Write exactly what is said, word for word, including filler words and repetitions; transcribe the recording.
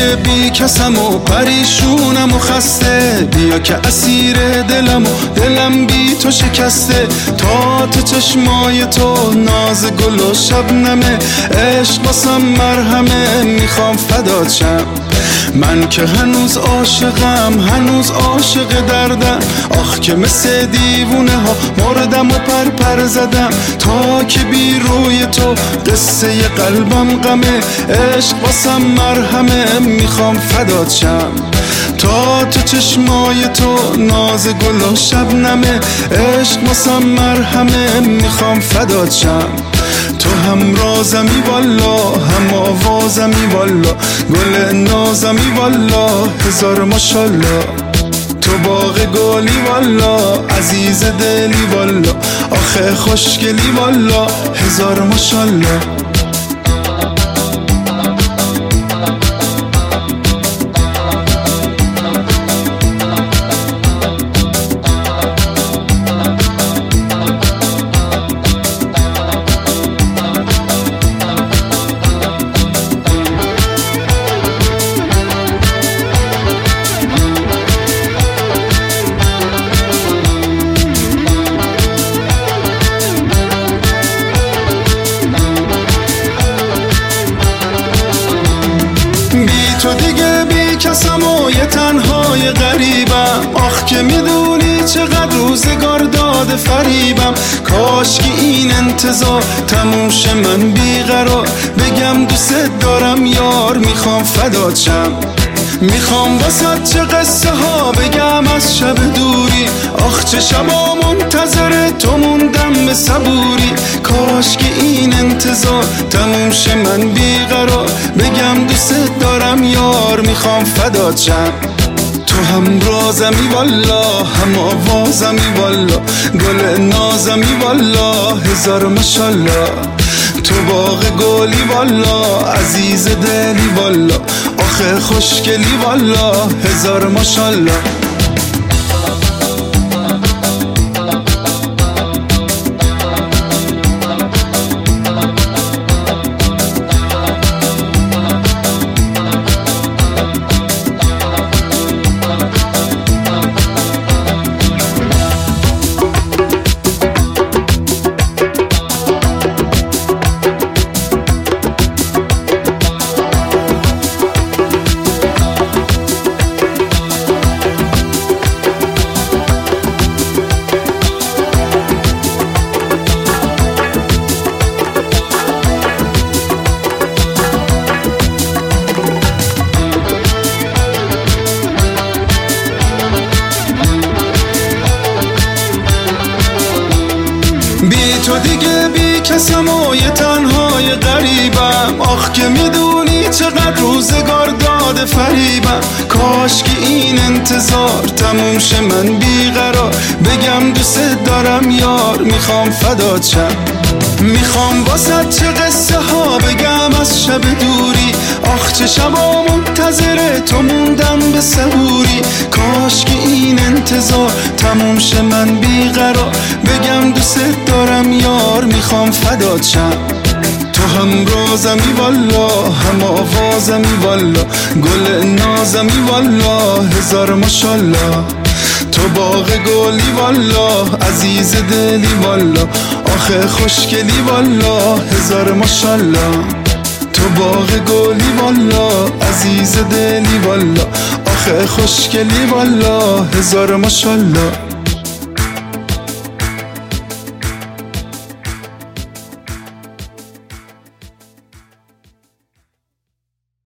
دیگه بی کسم و پریشونم و خسته، بیا که اسیر دلم و دلم بی تو شکسته. تا تو چشمای تو ناز گل و شبنمه، عشق واسم مرهمه، میخوام فدات شم. من که هنوز عاشقم، هنوز عاشق دردم، آخ که مثل دیوونه ها مردم و پر پر زدم. تا که بی روی تو قصه قلبم غمه، عشق واسم مرهمه، میخوام فدات شم. تا تو چشمای تو ناز گل و شبنمه، عشق واسم مرهمه، میخوام فدات شم. تو هم رازمی والا، هم آوازمی والا، گل نازمی والا، هزار ماشالله. تو باغ گلی والا، عزیز دلی والا، آخه خوشگلی والا، هزار ماشالله. تو دیگه بی کسم و یه تنهای غریبم، آخ که میدونی چقدر روزگار داده فریبم. کاش که این انتظار تموم شه، من بیقرار بگم دوست دارم یار، میخوام فدات شم. میخوام واسه چه قصه ها بگم از شب دوری، آخ چه شبا منتظر تو موندم به صبوری. کاش که این انتظار تموم شه، من بیقرار بگم دوست دارم یار، میخوام فدات شم. تو هم رازمی والا، هم آوازمی والا، گل نازمی والا، هزار ماشالله. تو باغ گلی والا، عزیز دلی والا، آخه خوشگلی والا، هزار ماشالله. بی تو دیگه بی کسم و یه تنهای غریبم، آخ که میدونی چقدر روزگار داده فریبم. کاش که این انتظار تموم شه، من بیقرار بگم دوست دارم یار، میخوام فدات شم. میخوام واسه چه قصه ها بگم از شب دوری، آخ چه شبا منتظر تو موندم به صبوری. کاش که این انتظار تموم شه، من بیقرار بگم دوست دارم یار، میخوام فدات شم. تو هم رازمی والا، هم آوازمی والا، گل نازمی والا، هزار ماشالله. تو باغ گلی والا، عزیز دلی والا، آخه خوشگلی والا، هزار ماشالله. تو باغ گلی والا، عزیز دلی والا، آخه خوشگلی والا، هزار ماشالله.